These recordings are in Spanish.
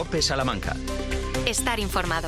COPE Salamanca. Estar informado.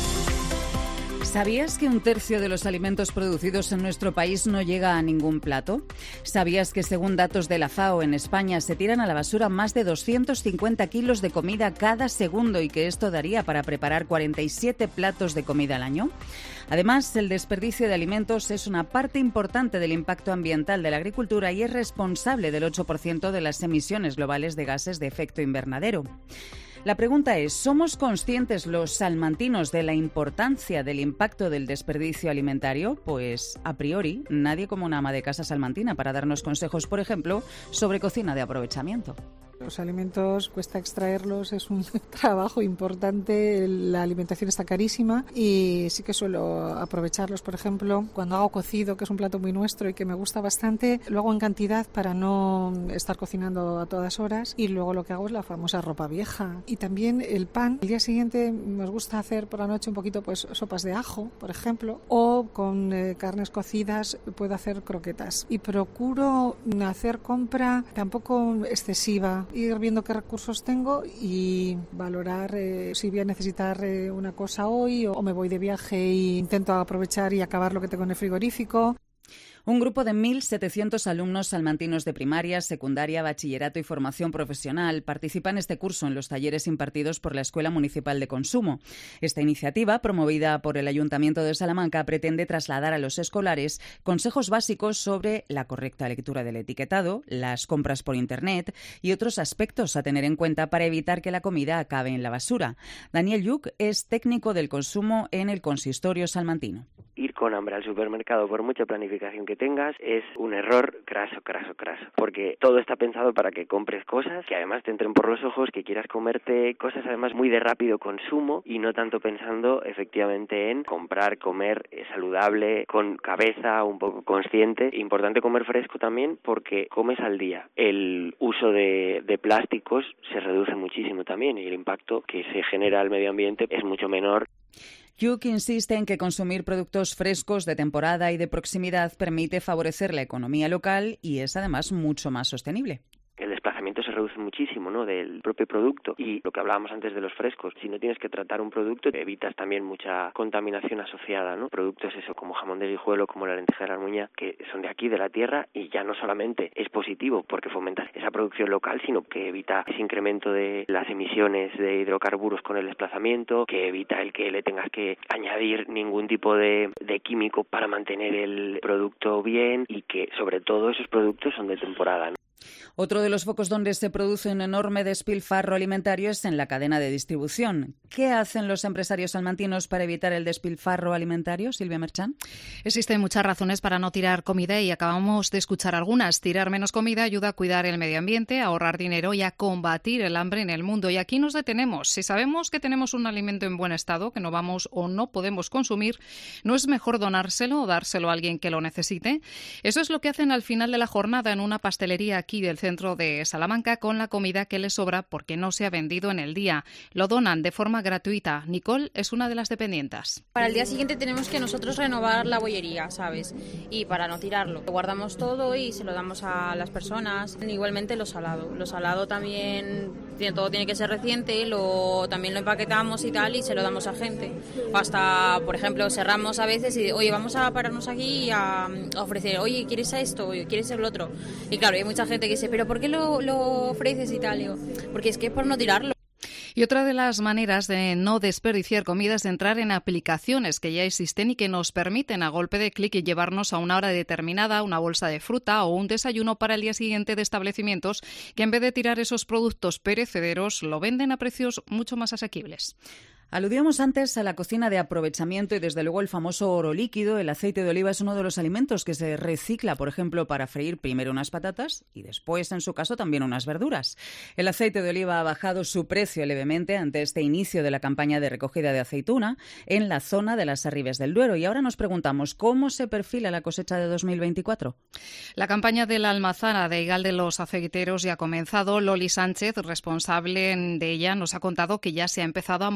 ¿Sabías que un tercio de los alimentos producidos en nuestro país no llega a ningún plato? ¿Sabías que según datos de la FAO en España se tiran a la basura más de 250 kilos de comida cada segundo y que esto daría para preparar 47 platos de comida al año? Además, el desperdicio de alimentos es una parte importante del impacto ambiental de la agricultura y es responsable del 8% de las emisiones globales de gases de efecto invernadero. La pregunta es, ¿somos conscientes los salmantinos de la importancia del impacto del desperdicio alimentario? Pues, a priori, nadie como una ama de casa salmantina para darnos consejos, por ejemplo, sobre cocina de aprovechamiento. Los alimentos cuesta extraerlos, es un trabajo importante, la alimentación está carísima y sí que suelo aprovecharlos, por ejemplo, cuando hago cocido, que es un plato muy nuestro y que me gusta bastante, lo hago en cantidad para no estar cocinando a todas horas y luego lo que hago es la famosa ropa vieja. Y también el pan, el día siguiente nos gusta hacer por la noche un poquito pues sopas de ajo, por ejemplo, o con carnes cocidas puedo hacer croquetas. Y procuro hacer compra tampoco excesiva, ir viendo qué recursos tengo y valorar si voy a necesitar una cosa hoy o me voy de viaje e intento aprovechar y acabar lo que tengo en el frigorífico. Un grupo de 1.700 alumnos salmantinos de primaria, secundaria, bachillerato y formación profesional participa en este curso en los talleres impartidos por la Escuela Municipal de Consumo. Esta iniciativa, promovida por el Ayuntamiento de Salamanca, pretende trasladar a los escolares consejos básicos sobre la correcta lectura del etiquetado, las compras por Internet y otros aspectos a tener en cuenta para evitar que la comida acabe en la basura. Daniel Lluc es técnico del consumo en el consistorio salmantino. Ir con hambre al supermercado, por mucha planificación que tengas, es un error craso, porque todo está pensado para que compres cosas que además te entren por los ojos, que quieras comerte cosas además muy de rápido consumo y no tanto pensando efectivamente en comprar, comer saludable, con cabeza, un poco consciente. Importante comer fresco también porque comes al día. El uso de plásticos se reduce muchísimo también y el impacto que se genera al medio ambiente es mucho menor. Hugh insiste en que consumir productos frescos de temporada y de proximidad permite favorecer la economía local y es además mucho más sostenible. El desplazamiento se reduce muchísimo, ¿no?, del propio producto y lo que hablábamos antes de los frescos. Si no tienes que tratar un producto, evitas también mucha contaminación asociada, ¿no? Productos eso como jamón de Guijuelo, como la lenteja de la Armuña, que son de aquí, de la tierra, y ya no solamente es positivo porque fomenta esa producción local, sino que evita ese incremento de las emisiones de hidrocarburos con el desplazamiento, que evita el que le tengas que añadir ningún tipo de químico para mantener el producto bien y que sobre todo esos productos son de temporada, ¿no? Otro de los focos donde se produce un enorme despilfarro alimentario es en la cadena de distribución. ¿Qué hacen los empresarios salmantinos para evitar el despilfarro alimentario, Silvia Merchán? Existen muchas razones para no tirar comida y acabamos de escuchar algunas. Tirar menos comida ayuda a cuidar el medio ambiente, a ahorrar dinero y a combatir el hambre en el mundo. Y aquí nos detenemos. Si sabemos que tenemos un alimento en buen estado, que no vamos o no podemos consumir, ¿no es mejor donárselo o dárselo a alguien que lo necesite? Eso es lo que hacen al final de la jornada en una pastelería aquí del centro de Salamanca con la comida que les sobra porque no se ha vendido en el día. Lo donan de forma gratuita. Nicole es una de las dependientas. Para el día siguiente tenemos que nosotros renovar la bollería, ¿sabes? Y para no tirarlo. Guardamos todo y se lo damos a las personas. Igualmente lo salado. Lo salado también, todo tiene que ser reciente, también lo empaquetamos y tal y se lo damos a gente. O hasta, por ejemplo, cerramos a veces y, oye, vamos a pararnos aquí y a ofrecer, oye, ¿quieres a esto? Oye, ¿quieres el otro? Y claro, hay mucha gente que dice, ¿pero por qué lo ofreces y tal? Porque es que es por no tirarlo. Y otra de las maneras de no desperdiciar comida es entrar en aplicaciones que ya existen y que nos permiten a golpe de clic llevarnos a una hora determinada una bolsa de fruta o un desayuno para el día siguiente de establecimientos que en vez de tirar esos productos perecederos lo venden a precios mucho más asequibles. Aludíamos antes a la cocina de aprovechamiento y desde luego el famoso oro líquido. El aceite de oliva es uno de los alimentos que se recicla, por ejemplo, para freír primero unas patatas y después, en su caso, también unas verduras. El aceite de oliva ha bajado su precio levemente ante este inicio de la campaña de recogida de aceituna en la zona de las Arribes del Duero. Y ahora nos preguntamos, ¿cómo se perfila la cosecha de 2024? La campaña de la almazara de Higal de los Aceiteros ya ha comenzado. Loli Sánchez, responsable de ella, nos ha contado que ya se ha empezado a molturar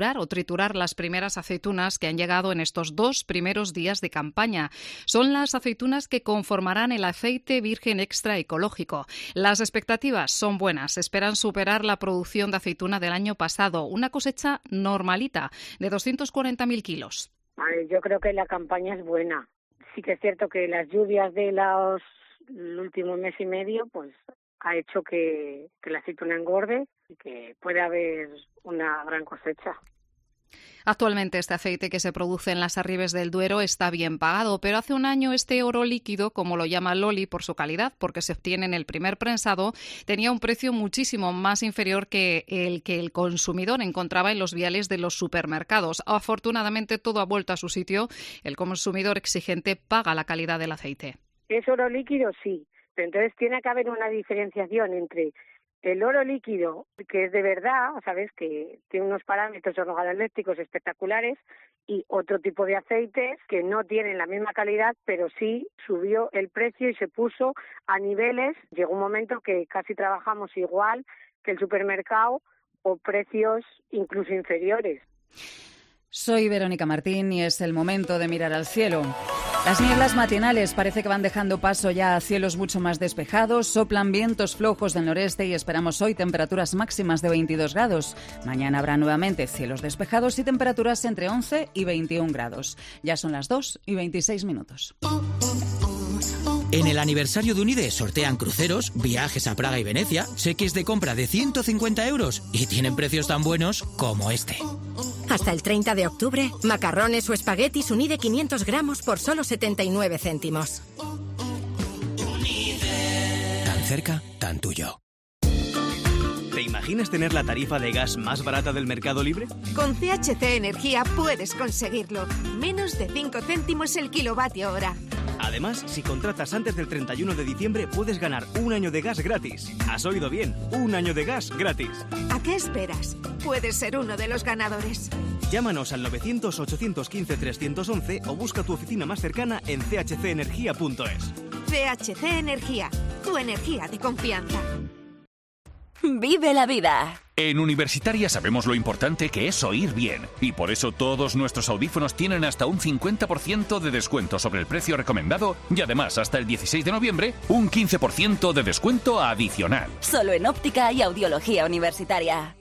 depurar o triturar las primeras aceitunas que han llegado en estos 2 primeros días de campaña. Son las aceitunas que conformarán el aceite virgen extra ecológico. Las expectativas son buenas. Esperan superar la producción de aceituna del año pasado, una cosecha normalita de 240.000 kilos. Yo creo que la campaña es buena. Sí que es cierto que las lluvias de el último mes y medio pues ha hecho que la aceituna engorde y que pueda haber una gran cosecha. Actualmente este aceite que se produce en las Arribes del Duero está bien pagado, pero hace un año este oro líquido, como lo llama Loli por su calidad, porque se obtiene en el primer prensado, tenía un precio muchísimo más inferior que el consumidor encontraba en los viales de los supermercados. Afortunadamente todo ha vuelto a su sitio. El consumidor exigente paga la calidad del aceite. ¿Es oro líquido? Sí, pero entonces tiene que haber una diferenciación entre el oro líquido, que es de verdad, sabes, que tiene unos parámetros organolépticos espectaculares, y otro tipo de aceites que no tienen la misma calidad, pero sí subió el precio y se puso a niveles. Llegó un momento que casi trabajamos igual que el supermercado o precios incluso inferiores. Soy Verónica Martín y es el momento de mirar al cielo. Las nieblas matinales parece que van dejando paso ya a cielos mucho más despejados, soplan vientos flojos del noreste y esperamos hoy temperaturas máximas de 22 grados. Mañana habrá nuevamente cielos despejados y temperaturas entre 11 y 21 grados. Ya son las 2:26. En el aniversario de Unide sortean cruceros, viajes a Praga y Venecia, cheques de compra de 150 euros y tienen precios tan buenos como este. Hasta el 30 de octubre, macarrones o espaguetis Unide 500 gramos por solo 79 céntimos. Tan cerca, tan tuyo. ¿Te imaginas tener la tarifa de gas más barata del mercado libre? Con CHC Energía puedes conseguirlo. Menos de 5 céntimos el kilovatio hora. Además, si contratas antes del 31 de diciembre, puedes ganar 1 año de gas gratis. ¿Has oído bien? 1 año de gas gratis. ¿A qué esperas? Puedes ser uno de los ganadores. Llámanos al 900-815-311 o busca tu oficina más cercana en chcenergia.es. CHC Energía, tu energía de confianza. ¡Vive la vida! En Universitaria sabemos lo importante que es oír bien y por eso todos nuestros audífonos tienen hasta un 50% de descuento sobre el precio recomendado y además hasta el 16 de noviembre un 15% de descuento adicional. Solo en óptica y audiología universitaria.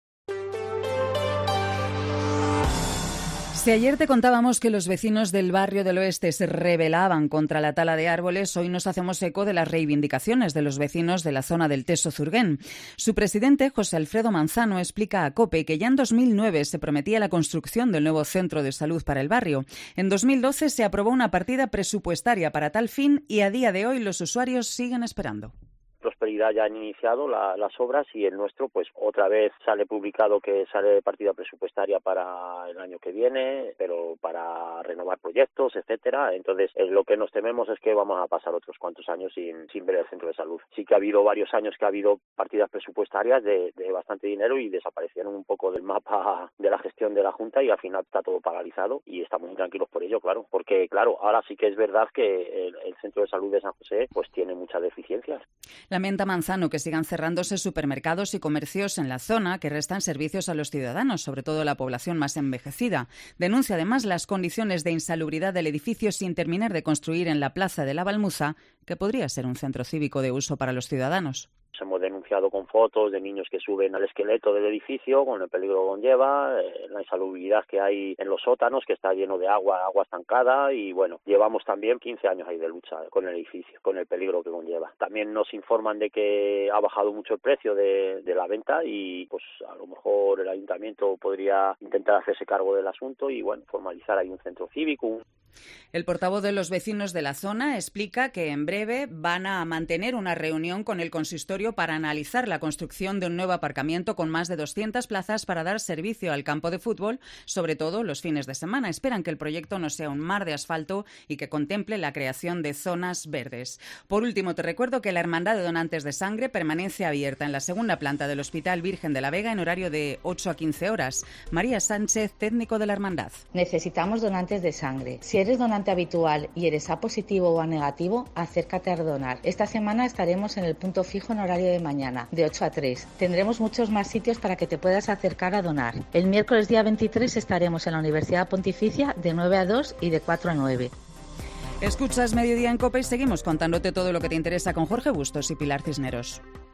Si ayer te contábamos que los vecinos del barrio del Oeste se rebelaban contra la tala de árboles, hoy nos hacemos eco de las reivindicaciones de los vecinos de la zona del Teso-Zurguén. Su presidente, José Alfredo Manzano, explica a COPE que ya en 2009 se prometía la construcción del nuevo centro de salud para el barrio. En 2012 se aprobó una partida presupuestaria para tal fin y a día de hoy los usuarios siguen esperando. Prosperidad ya han iniciado las obras y el nuestro pues otra vez sale publicado que sale partida presupuestaria para el año que viene, pero para renovar proyectos, etcétera. Entonces lo que nos tememos es que vamos a pasar otros cuantos años sin ver el centro de salud. Sí que ha habido varios años que ha habido partidas presupuestarias de bastante dinero y desaparecieron un poco del mapa de la gestión de la Junta y al final está todo paralizado y estamos muy tranquilos por ello, claro, porque claro, ahora sí que es verdad que el centro de salud de San José pues tiene muchas deficiencias. Lamenta Manzano que sigan cerrándose supermercados y comercios en la zona que restan servicios a los ciudadanos, sobre todo la población más envejecida. Denuncia además las condiciones de insalubridad del edificio sin terminar de construir en la Plaza de la Balmuza, que podría ser un centro cívico de uso para los ciudadanos. Hemos denunciado con fotos de niños que suben al esqueleto del edificio, con el peligro que conlleva, la insalubridad que hay en los sótanos, que está lleno de agua estancada y bueno, llevamos también 15 años ahí de lucha con el edificio, con el peligro que conlleva. También nos informan de que ha bajado mucho el precio de la venta y pues a lo mejor el ayuntamiento podría intentar hacerse cargo del asunto y bueno, formalizar ahí un centro cívico. El portavoz de los vecinos de la zona explica que en breve van a mantener una reunión con el consistorio para analizar la construcción de un nuevo aparcamiento con más de 200 plazas para dar servicio al campo de fútbol, sobre todo los fines de semana. Esperan que el proyecto no sea un mar de asfalto y que contemple la creación de zonas verdes. Por último, te recuerdo que la Hermandad de Donantes de Sangre permanece abierta en la segunda planta del Hospital Virgen de la Vega en horario de 8 a 15 horas. María Sánchez, técnico de la Hermandad. Necesitamos donantes de sangre. Si Si eres donante habitual y eres A positivo o A negativo, acércate a donar. Esta semana estaremos en el punto fijo en horario de mañana, de 8 a 3. Tendremos muchos más sitios para que te puedas acercar a donar. El miércoles día 23 estaremos en la Universidad Pontificia de 9 a 2 y de 4 a 9. Escuchas Mediodía en COPE y seguimos contándote todo lo que te interesa con Jorge Bustos y Pilar Cisneros.